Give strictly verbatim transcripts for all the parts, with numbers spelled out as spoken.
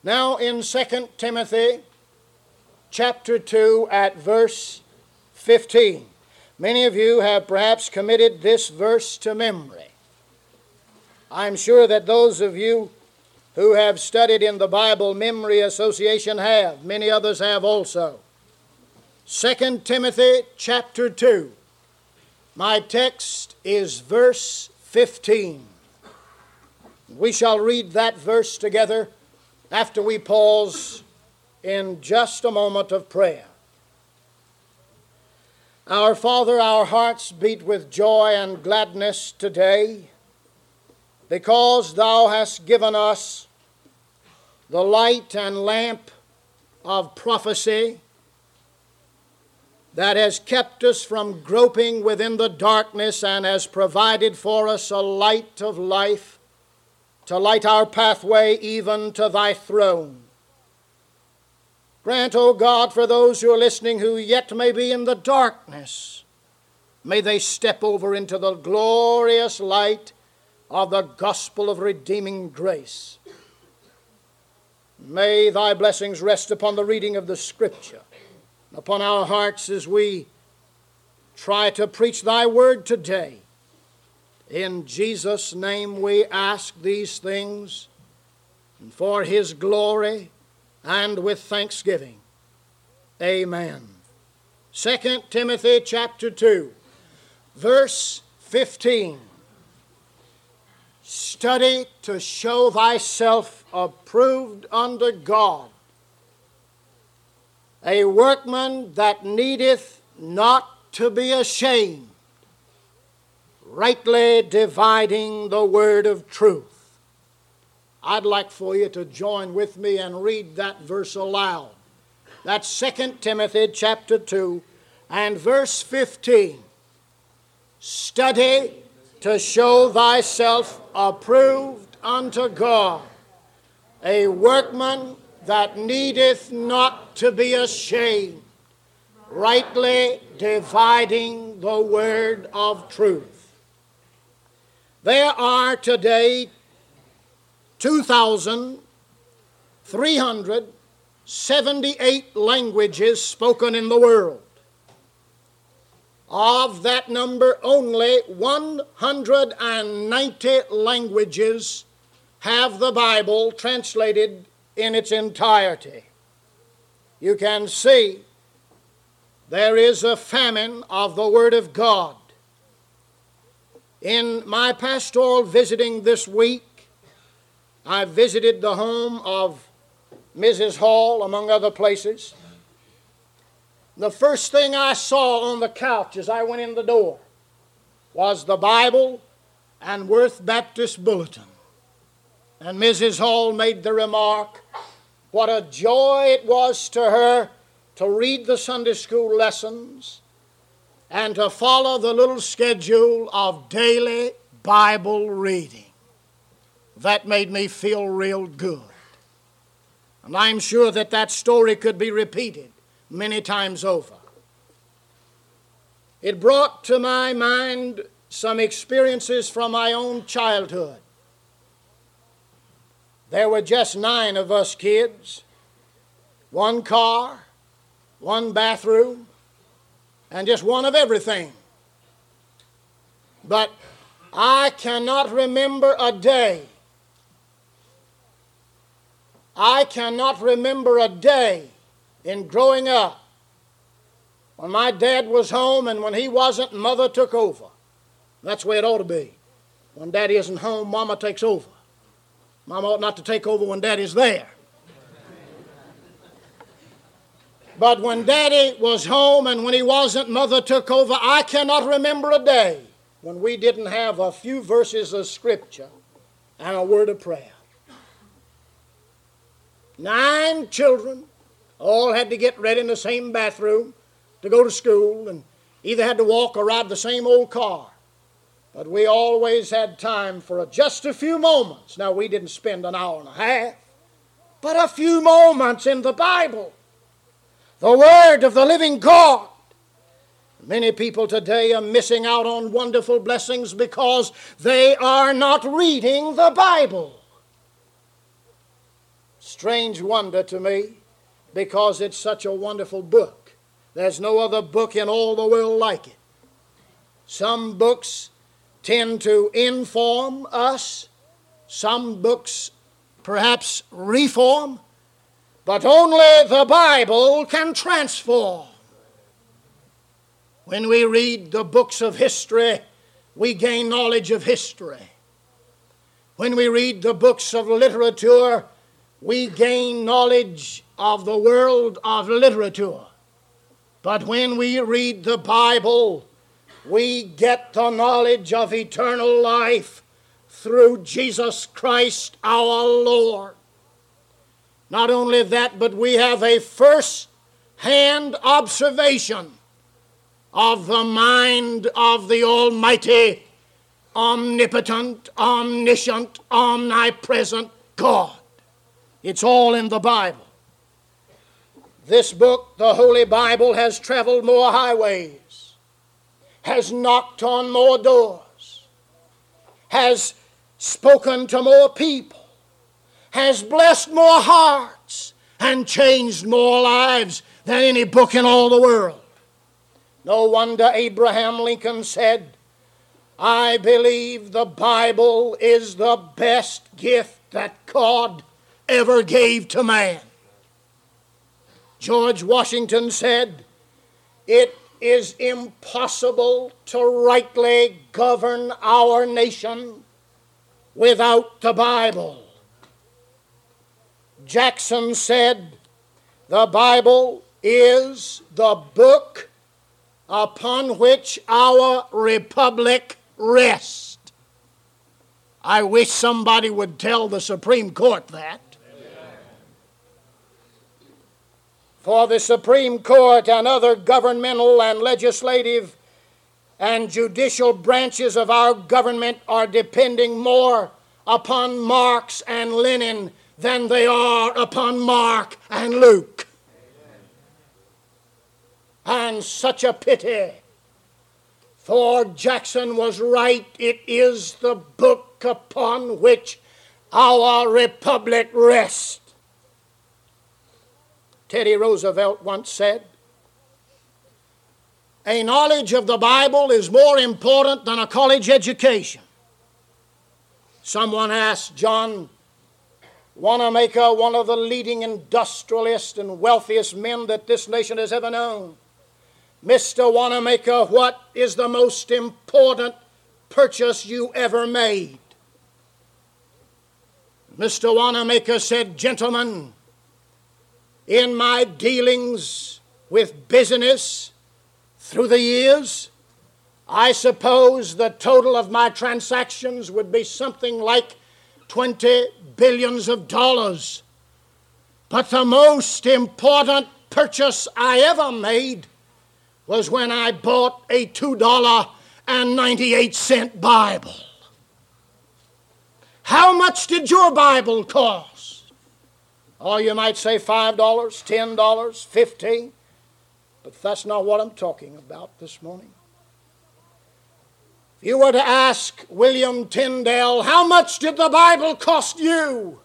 Now in Second Timothy chapter two at verse fifteen. Many of you have perhaps committed this verse to memory. I'm sure that those of you who have studied in the Bible Memory Association have. Many others have also. Second Timothy chapter two. My text is verse fifteen. We shall read that verse together after we pause in just a moment of prayer. Our Father, our hearts beat with joy and gladness today because Thou hast given us the light and lamp of prophecy that has kept us from groping within the darkness and has provided for us a light of life to light our pathway even to Thy throne. Grant, O God, for those who are listening who yet may be in the darkness, may they step over into the glorious light of the gospel of redeeming grace. May Thy blessings rest upon the reading of the Scripture, upon our hearts as we try to preach Thy word today. In Jesus' name we ask these things, and for His glory and with thanksgiving. Amen. Second Timothy chapter two, verse fifteen. Study to show thyself approved unto God, a workman that needeth not to be ashamed, rightly dividing the word of truth. I'd like for you to join with me and read that verse aloud. That's Second Timothy chapter two and verse fifteen. Study to show thyself approved unto God, a workman that needeth not to be ashamed, rightly dividing the word of truth. There are today two thousand three hundred seventy-eight languages spoken in the world. Of that number, only one hundred ninety languages have the Bible translated in its entirety. You can see there is a famine of the Word of God. In my pastoral visiting this week, I visited the home of Missus Hall, among other places. The first thing I saw on the couch as I went in the door was the Bible and Worth Baptist Bulletin. And Missus Hall made the remark, what a joy it was to her to read the Sunday school lessons and to follow the little schedule of daily Bible reading. That made me feel real good. And I'm sure that that story could be repeated many times over. It brought to my mind some experiences from my own childhood. There were just nine of us kids, one car, one bathroom, and just one of everything. But I cannot remember a day I cannot remember a day in growing up when my dad was home and when he wasn't, Mother took over. That's the way it ought to be. When Daddy isn't home, Mama takes over. Mama ought not to take over when Daddy's there. But when Daddy was home and when he wasn't, Mother took over. I cannot remember a day when we didn't have a few verses of Scripture and a word of prayer. Nine children all had to get ready in the same bathroom to go to school and either had to walk or ride the same old car. But we always had time for a, just a few moments. Now, we didn't spend an hour and a half, but a few moments in the Bible, the Word of the living God. Many people today are missing out on wonderful blessings because they are not reading the Bible. strange wonder to me because it's such a wonderful book. There's no other book in all the world like it. Some books tend to inform us. Some books perhaps reform. But only the Bible can transform. When we read the books of history, we gain knowledge of history. When we read the books of literature, we gain knowledge of the world of literature. But when we read the Bible, we get the knowledge of eternal life through Jesus Christ our Lord. Not only that, but we have a first-hand observation of the mind of the Almighty, omnipotent, omniscient, omnipresent God. It's all in the Bible. This book, the Holy Bible, has traveled more highways, has knocked on more doors, has spoken to more people, has blessed more hearts, and changed more lives than any book in all the world. No wonder Abraham Lincoln said, "I believe the Bible is the best gift that God ever gave to man." George Washington said, "It is impossible to rightly govern our nation without the Bible." Jackson said, "The Bible is the book upon which our republic rests." I wish somebody would tell the Supreme Court that. Amen. For the Supreme Court and other governmental and legislative and judicial branches of our government are depending more upon Marx and Lenin than they are upon Mark and Luke. And such a pity, for Jackson was right. It is the book upon which our republic rests. Teddy Roosevelt once said, "A knowledge of the Bible is more important than a college education." Someone asked John Wanamaker, one of the leading industrialists and wealthiest men that this nation has ever known, "Mister Wanamaker, what is the most important purchase you ever made?" Mister Wanamaker said, "Gentlemen, in my dealings with business through the years, I suppose the total of my transactions would be something like twenty billions of dollars. But the most important purchase I ever made was when I bought a two dollars and ninety-eight cent Bible." How much did your Bible cost? Oh, you might say five dollars, ten dollars, fifteen dollars. But that's not what I'm talking about this morning. If you were to ask William Tyndale, "How much did the Bible cost you?"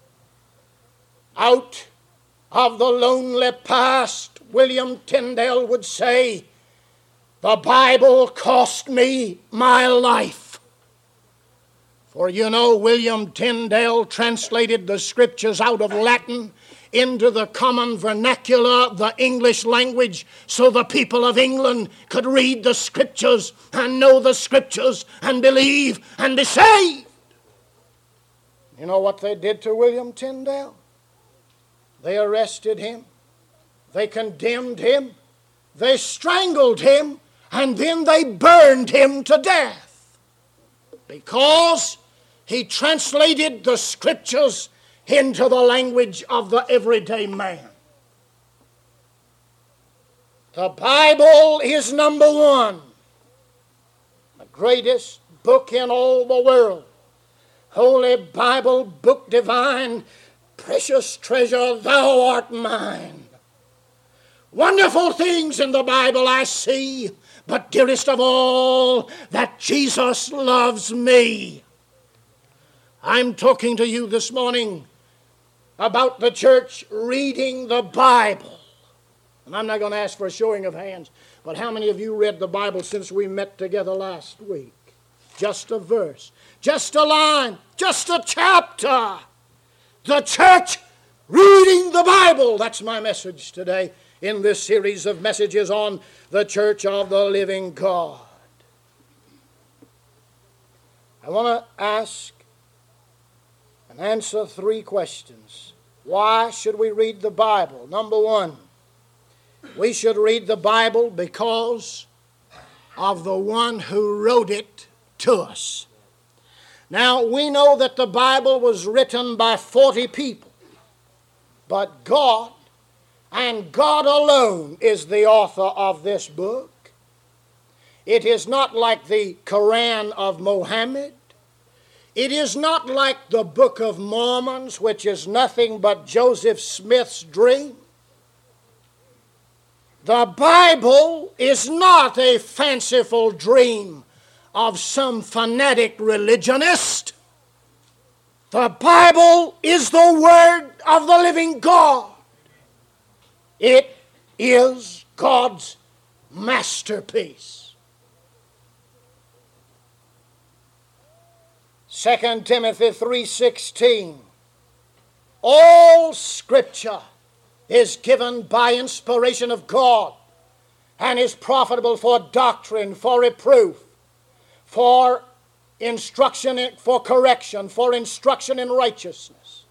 Out of the lonely past, William Tyndale would say, "The Bible cost me my life." For you know, William Tyndale translated the Scriptures out of Latin into the common vernacular, the English language, so the people of England could read the Scriptures and know the Scriptures and believe and be saved. You know what they did to William Tyndale? They arrested him, they condemned him, they strangled him, and then they burned him to death because he translated the Scriptures into the language of the everyday man. The Bible is number one, the greatest book in all the world. Holy Bible, book divine, precious treasure, thou art mine. Wonderful things in the Bible I see, but dearest of all, that Jesus loves me. I'm talking to you this morning about the church reading the Bible. And I'm not going to ask for a showing of hands, but how many of you read the Bible since we met together last week? Just a verse, just a line, just a chapter. The church reading the Bible. That's my message today in this series of messages on the church of the living God. I want to ask and answer three questions. Why should we read the Bible? Number one, we should read the Bible because of the one who wrote it to us. Now, we know that the Bible was written by forty people, but God and God alone is the author of this book. It is not like the Quran of Mohammed. It is not like the Book of Mormon, which is nothing but Joseph Smith's dream. The Bible is not a fanciful dream of some fanatic religionist. The Bible is the Word of the living God. It is God's masterpiece. Second Timothy three sixteen. All Scripture is given by inspiration of God and is profitable for doctrine, for reproof, for instruction, for correction, for instruction in righteousness.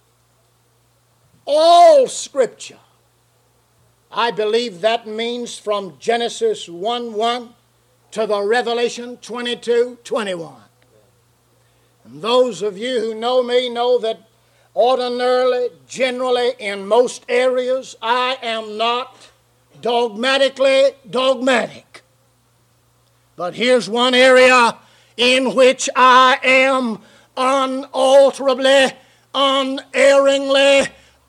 All Scripture. I believe that means from Genesis one one to the Revelation twenty-two twenty-one. And those of you who know me know that ordinarily, generally, in most areas, I am not dogmatically dogmatic. But here's one area in which I am unalterably, unerringly,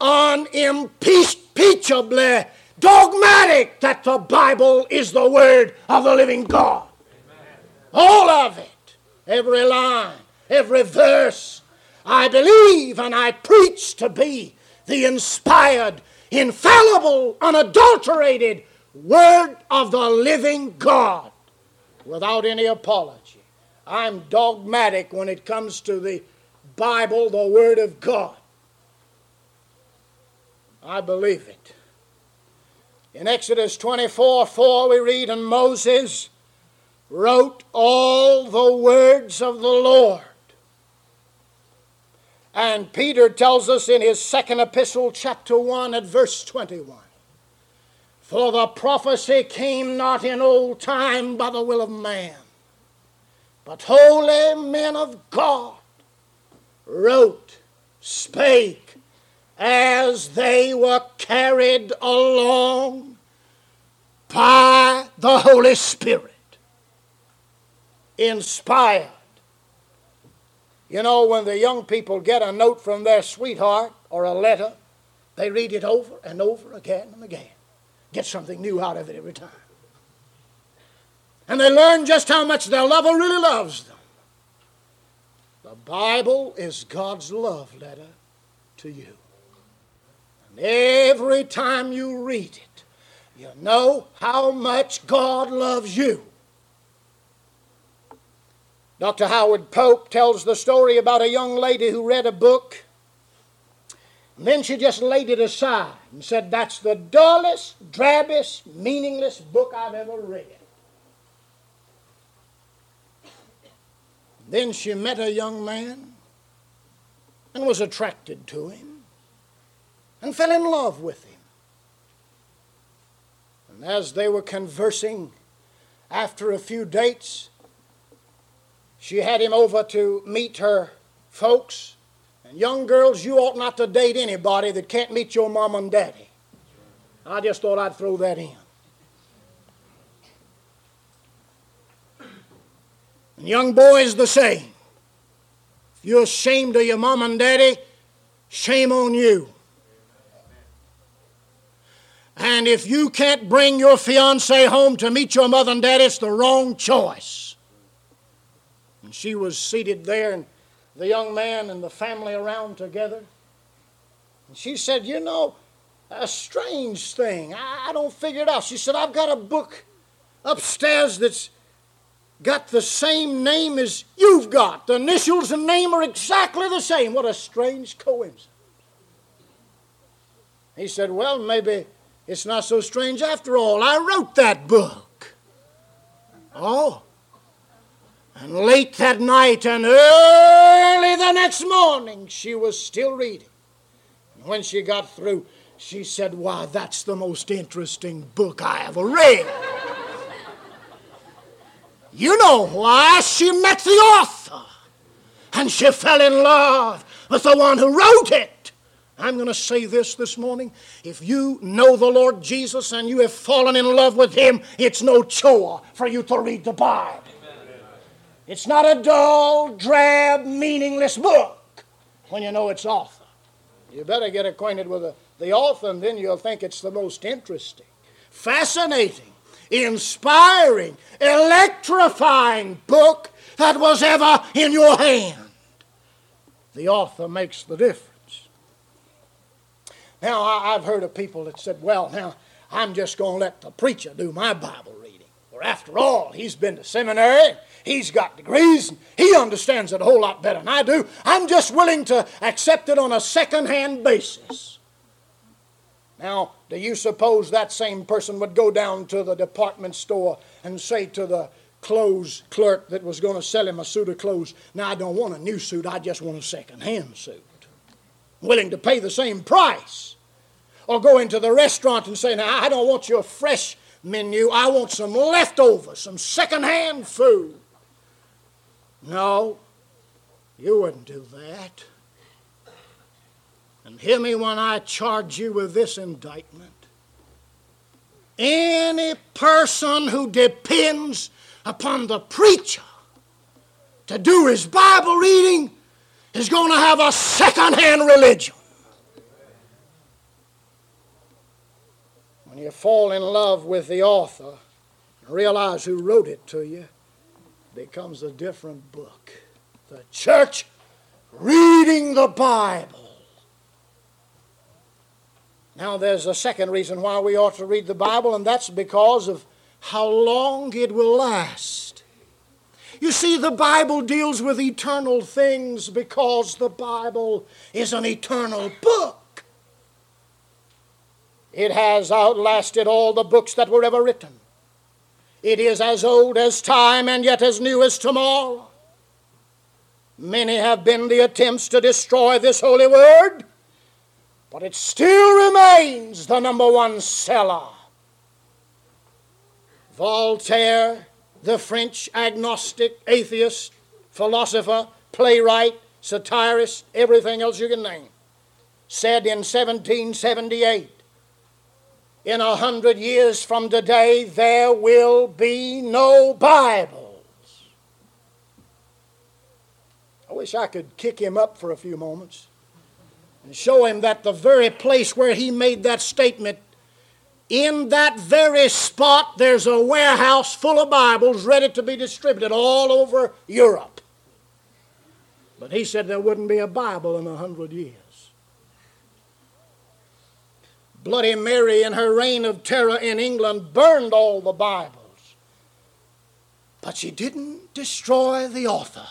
unimpeachably dogmatic that the Bible is the Word of the living God. Amen. All of it, every line, every verse, I believe and I preach to be the inspired, infallible, unadulterated Word of the living God without any apology. I'm dogmatic when it comes to the Bible, the Word of God. I believe it. In Exodus twenty-four four we read, and Moses wrote all the words of the Lord. And Peter tells us in his second epistle, chapter one, at verse twenty-one, for the prophecy came not in old time by the will of man, but holy men of God wrote, spake, as they were carried along by the Holy Spirit. Inspired. You know, when the young people get a note from their sweetheart or a letter, they read it over and over again and again. Get something new out of it every time. And they learn just how much their lover really loves them. The Bible is God's love letter to you. And every time you read it, you know how much God loves you. Doctor Howard Pope tells the story about a young lady who read a book, and then she just laid it aside and said, that's the dullest, drabbest, meaningless book I've ever read. Then she met a young man and was attracted to him and fell in love with him. And as they were conversing, after a few dates, she had him over to meet her folks. And young girls, you ought not to date anybody that can't meet your mom and daddy. I just thought I'd throw that in. And young boys the same. If you're ashamed of your mom and daddy, shame on you. And if you can't bring your fiancé home to meet your mother and daddy, it's the wrong choice. And she was seated there, and the young man and the family around together. And she said, you know, a strange thing. I, I don't figure it out. She said, I've got a book upstairs that's got the same name as you've got. The initials and name are exactly the same. What a strange coincidence. He said, well, maybe it's not so strange after all. I wrote that book. Oh. And late that night and early the next morning, she was still reading. And when she got through, she said, why, that's the most interesting book I ever read. You know why? She met the author. And she fell in love with the one who wrote it. I'm going to say this this morning. If you know the Lord Jesus and you have fallen in love with Him, it's no chore for you to read the Bible. It's not a dull, drab, meaningless book when you know its author. You better get acquainted with the, the author, and then you'll think it's the most interesting, fascinating, inspiring, electrifying book that was ever in your hand. The author makes the difference. Now, I've heard of people that said, well, now, I'm just going to let the preacher do my Bible reading. Or after all, he's been to seminary, he's got degrees, and he understands it a whole lot better than I do. I'm just willing to accept it on a second-hand basis. Now, do you suppose that same person would go down to the department store and say to the clothes clerk that was going to sell him a suit of clothes, now, I don't want a new suit, I just want a second-hand suit. Willing to pay the same price. Or go into the restaurant and say, now, I don't want your fresh menu, I want some leftovers, some second-hand food. No, you wouldn't do that. And hear me when I charge you with this indictment. Any person who depends upon the preacher to do his Bible reading is going to have a second-hand religion. When you fall in love with the author and realize who wrote it to you, it becomes a different book. The church reading the Bible. Now there's a second reason why we ought to read the Bible, and that's because of how long it will last. You see, the Bible deals with eternal things because the Bible is an eternal book. It has outlasted all the books that were ever written. It is as old as time and yet as new as tomorrow. Many have been the attempts to destroy this holy word, but it still remains the number one seller. Voltaire, the French agnostic, atheist, philosopher, playwright, satirist, everything else you can name, said in seventeen seventy-eight, in a hundred years from today, there will be no Bibles. I wish I could kick him up for a few moments and show him that the very place where he made that statement, in that very spot, there's a warehouse full of Bibles ready to be distributed all over Europe. But he said there wouldn't be a Bible in a hundred years. Bloody Mary, in her reign of terror in England, burned all the Bibles. But she didn't destroy the author.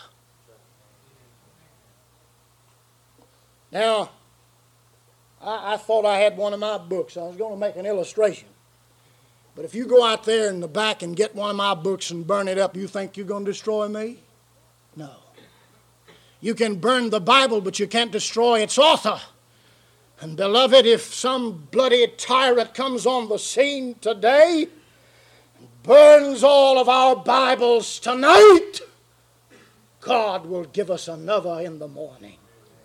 Now, I, I thought I had one of my books. I was going to make an illustration. But if you go out there in the back and get one of my books and burn it up, you think you're going to destroy me? No. You can burn the Bible, but you can't destroy its author. And beloved, if some bloody tyrant comes on the scene today and burns all of our Bibles tonight, God will give us another in the morning.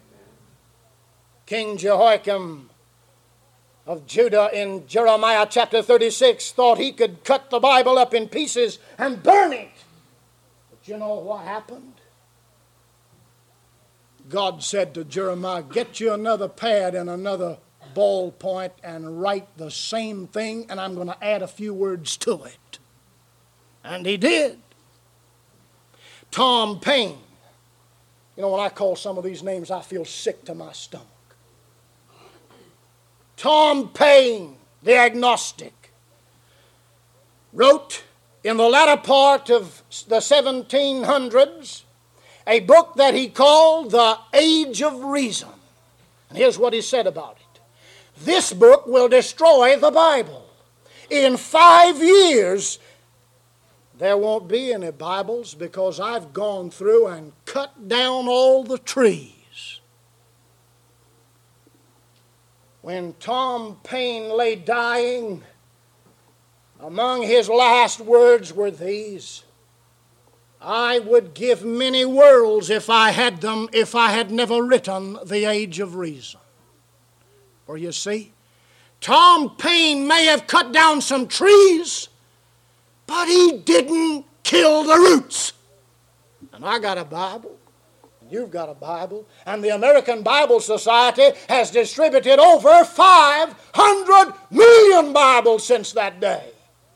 King Jehoiakim of Judah in Jeremiah chapter thirty-six thought he could cut the Bible up in pieces and burn it. But you know what happened? God said to Jeremiah, get you another pad and another ballpoint and write the same thing, and I'm going to add a few words to it. And he did. Tom Paine. You know, when I call some of these names, I feel sick to my stomach. Tom Paine, the agnostic, wrote in the latter part of the seventeen hundreds a book that he called The Age of Reason. And here's what he said about it. This book will destroy the Bible. In five years, there won't be any Bibles because I've gone through and cut down all the trees. When Tom Paine lay dying, among his last words were these: I would give many worlds if I had them, if I had never written The Age of Reason. For you see, Tom Paine may have cut down some trees, but he didn't kill the roots. And I got a Bible, and you've got a Bible, and the American Bible Society has distributed over five hundred million Bibles since that day.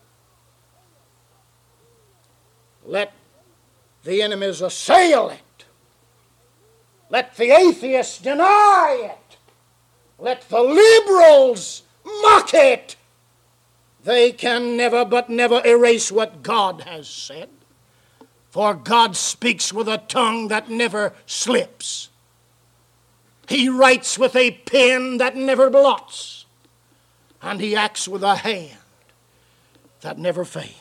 Let the enemies assail it. Let the atheists deny it. Let the liberals mock it. They can never but never erase what God has said. For God speaks with a tongue that never slips. He writes with a pen that never blots. And he acts with a hand that never fails.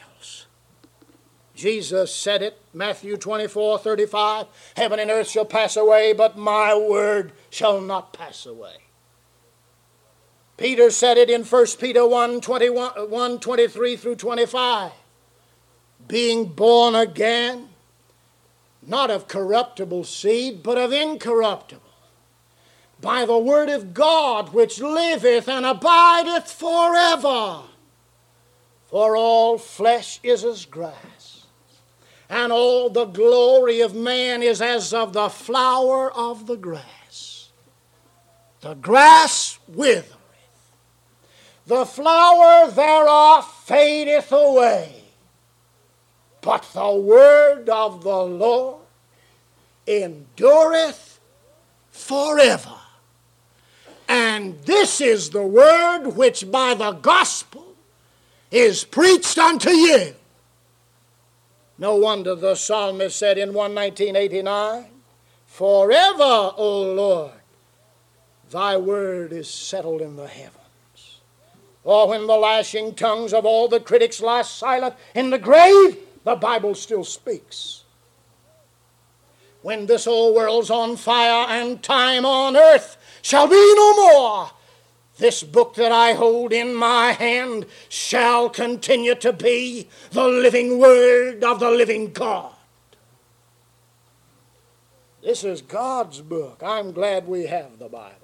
Jesus said it, Matthew twenty-four thirty-five, heaven and earth shall pass away, but my word shall not pass away. Peter said it in First Peter one twenty-three through twenty-five, being born again, not of corruptible seed, but of incorruptible, by the word of God which liveth and abideth forever. For all flesh is as grass, and all the glory of man is as of the flower of the grass. The grass withereth, the flower thereof fadeth away, but the word of the Lord endureth forever. And this is the word which by the gospel is preached unto you. No wonder the psalmist said in one nineteen eighty-nine, forever, O Lord, thy word is settled in the heavens. Or when the lashing tongues of all the critics lie silent in the grave, the Bible still speaks. When this old world's on fire and time on earth shall be no more, this book that I hold in my hand shall continue to be the living word of the living God. This is God's book. I'm glad we have the Bible.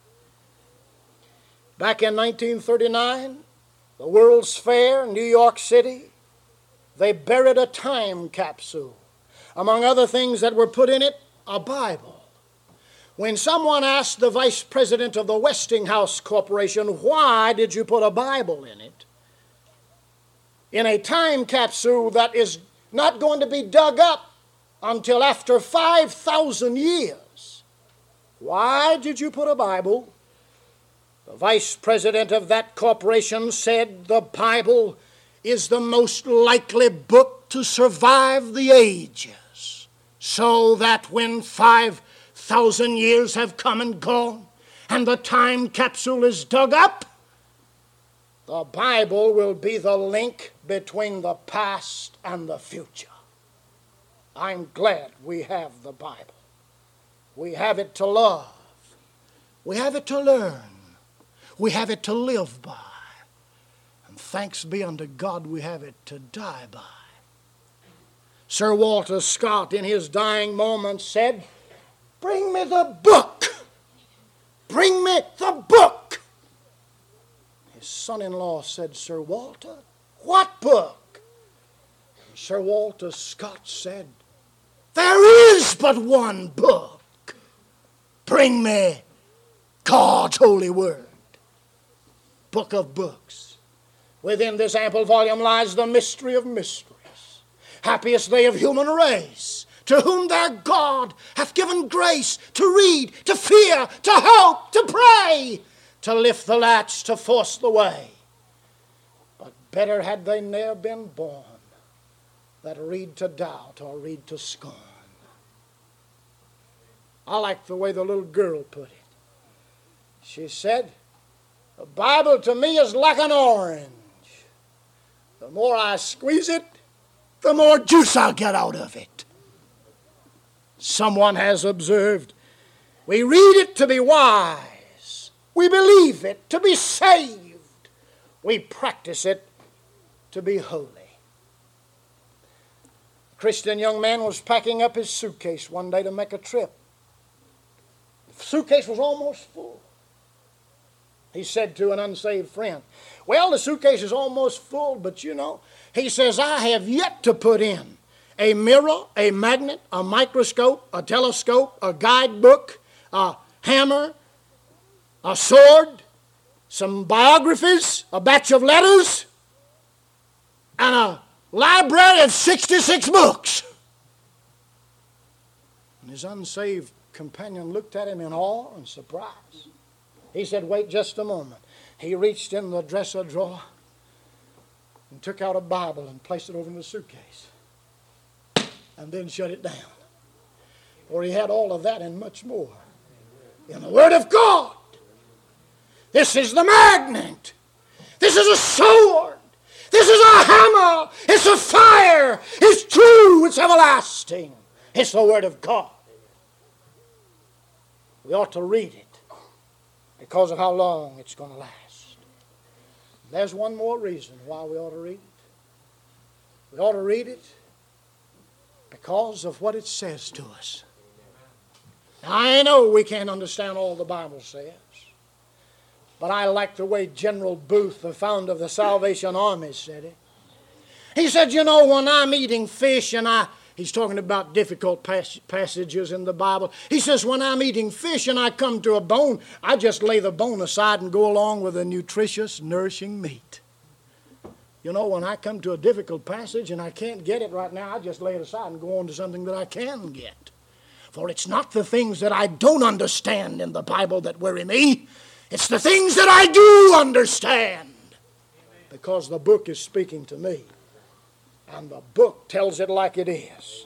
Back in nineteen thirty-nine, the World's Fair, New York City, they buried a time capsule. Among other things that were put in it, a Bible. When someone asked the vice president of the Westinghouse Corporation, why did you put a Bible in it? In a time capsule that is not going to be dug up until after five thousand years. Why did you put a Bible? The vice president of that corporation said the Bible is the most likely book to survive the ages, so that when five thousand years have come and gone and the time capsule is dug up, the Bible will be the link between the past and the future. I'm glad we have the Bible. We have it to love. We have it to learn. We have it to live by. And thanks be unto God, we have it to die by. Sir Walter Scott, in his dying moments, said, bring me the book. Bring me the book. His son-in-law said, Sir Walter, what book? And Sir Walter Scott said, there is but one book. Bring me God's holy word. Book of books. Within this ample volume lies the mystery of mysteries. Happiest they of human race, to whom their God hath given grace to read, to fear, to hope, to pray. to lift the latch, to force the way. But better had they ne'er been born that read to doubt or read to scorn. I like the way the little girl put it. She said, the Bible to me is like an orange. The more I squeeze it, the more juice I'll get out of it. Someone has observed, we read it to be wise. We believe it to be saved. We practice it to be holy. A Christian young man was packing up his suitcase one day to make a trip. The suitcase was almost full. He said to an unsaved friend, well, the suitcase is almost full, but you know, he says, I have yet to put in a mirror, a magnet, a microscope, a telescope, a guidebook, a hammer, a sword, some biographies, a batch of letters, and a library of sixty-six books. And his unsaved companion looked at him in awe and surprise. He said, wait just a moment. He reached in the dresser drawer and took out a Bible and placed it over in the suitcase and then shut it down. For he had all of that and much more in the Word of God. This is the magnet. This is a sword. This is a hammer. It's a fire. It's true. It's everlasting. It's the Word of God. We ought to read it because of how long it's going to last. There's one more reason why we ought to read it. We ought to read it because of what it says to us. Now, I know we can't understand all the Bible says, but I like the way General Booth, the founder of the Salvation Army, said it. He said, you know, when I'm eating fish and I... He's talking about difficult pas- passages in the Bible. He says, when I'm eating fish and I come to a bone, I just lay the bone aside and go along with a nutritious, nourishing meat. You know, when I come to a difficult passage and I can't get it right now, I just lay it aside and go on to something that I can get. For it's not the things that I don't understand in the Bible that worry me. It's the things that I do understand. Because the book is speaking to me. And the book tells it like it is.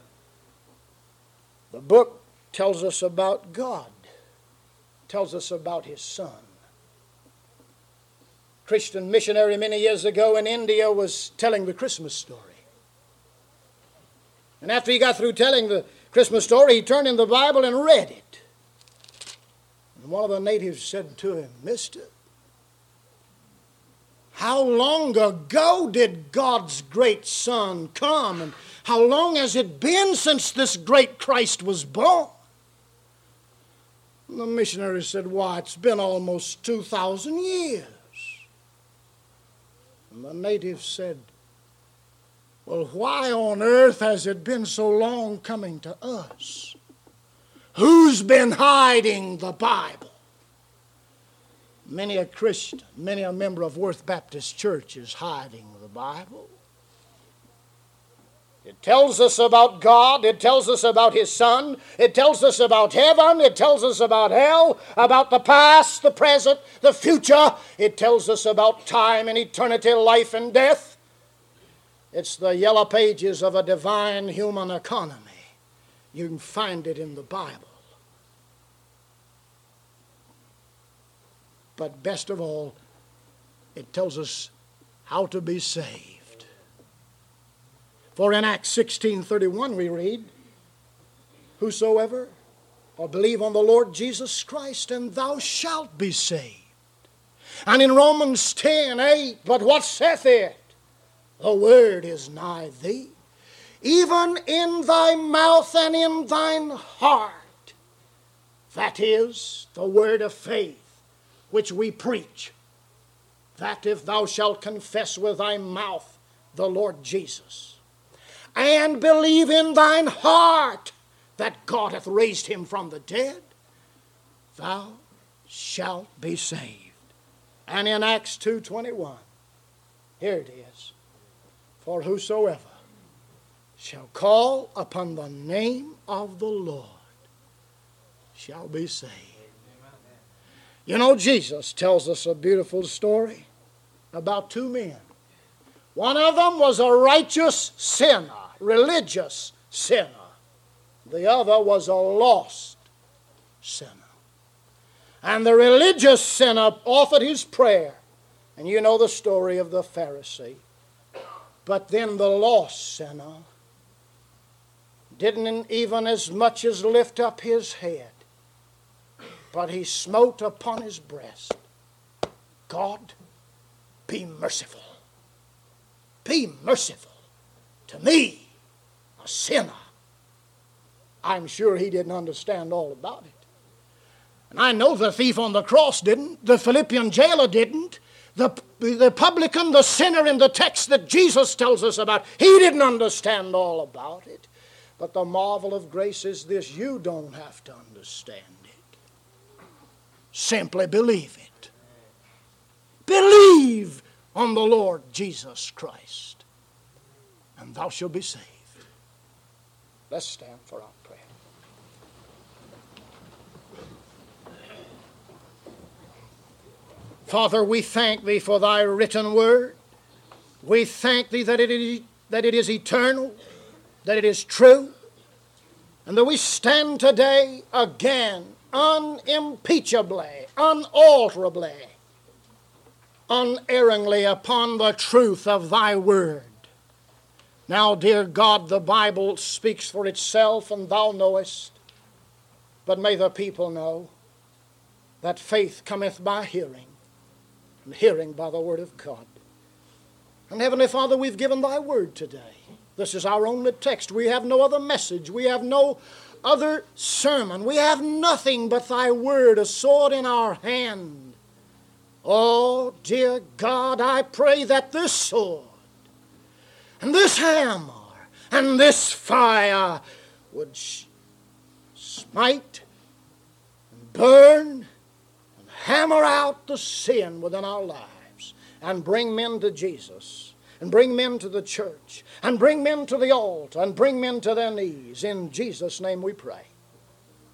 The book tells us about God. Tells us about His Son. A Christian missionary many years ago in India was telling the Christmas story. And after he got through telling the Christmas story, he turned in the Bible and read it. And one of the natives said to him, Mister, how long ago did God's great Son come? And how long has it been since this great Christ was born? And the missionary said, why, it's been almost two thousand years. And the native said, well, why on earth has it been so long coming to us? Who's been hiding the Bible? Many a Christian, many a member of Worth Baptist Church is hiding the Bible. It tells us about God. It tells us about His Son. It tells us about heaven. It tells us about hell, about the past, the present, the future. It tells us about time and eternity, life and death. It's the yellow pages of a divine human economy. You can find it in the Bible. But best of all, it tells us how to be saved. For in Acts sixteen thirty-one we read, whosoever or believe on the Lord Jesus Christ, and thou shalt be saved. And in Romans ten eight, but what saith it? The word is nigh thee, even in thy mouth and in thine heart. That is the word of faith which we preach, that if thou shalt confess with thy mouth the Lord Jesus, and believe in thine heart that God hath raised him from the dead, thou shalt be saved. And in Acts two twenty-one, here it is, for whosoever shall call upon the name of the Lord shall be saved. You know, Jesus tells us a beautiful story about two men. One of them was a righteous sinner, religious sinner. The other was a lost sinner. And the religious sinner offered his prayer. And you know the story of the Pharisee. But then the lost sinner didn't even as much as lift up his head, but he smote upon his breast, God, be merciful. Be merciful to me, a sinner. I'm sure he didn't understand all about it. And I know the thief on the cross didn't. The Philippian jailer didn't. The, the publican, the sinner in the text that Jesus tells us about, he didn't understand all about it. But the marvel of grace is this: you don't have to understand it. Simply believe it. Believe on the Lord Jesus Christ, and thou shalt be saved. Let's stand for our prayer. Father, we thank Thee for Thy written word. We thank Thee that it is, that it is eternal, that it is true, and that we stand today again unimpeachably, unalterably, unerringly upon the truth of Thy word. Now, dear God, the Bible speaks for itself, and Thou knowest, but may the people know that faith cometh by hearing, and hearing by the word of God. And Heavenly Father, we've given Thy word today. This is our only text. We have no other message. We have no other sermon. We have nothing but Thy word, a sword in our hand. Oh, dear God, I pray that this sword and this hammer and this fire would sh- smite and burn, hammer out the sin within our lives, and bring men to Jesus, and bring men to the church, and bring men to the altar, and bring men to their knees. In Jesus' name we pray.